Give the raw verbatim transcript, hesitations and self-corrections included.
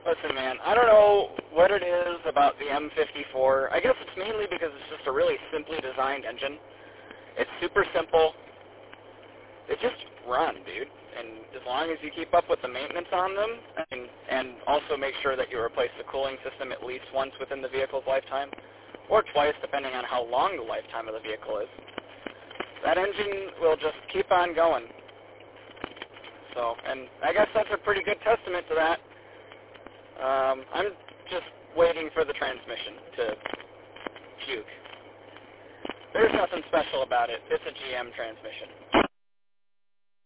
Listen, man, I don't know what it is about the M fifty-four. I guess it's mainly because it's just a really simply designed engine. It's super simple. They just run, dude. And as long as you keep up with the maintenance on them, and, and also make sure that you replace the cooling system at least once within the vehicle's lifetime, or twice depending on how long the lifetime of the vehicle is, that engine will just keep on going. So, and I guess that's a pretty good testament to that. Um, I'm just waiting for the transmission to puke. There's nothing special about it. It's a G M transmission.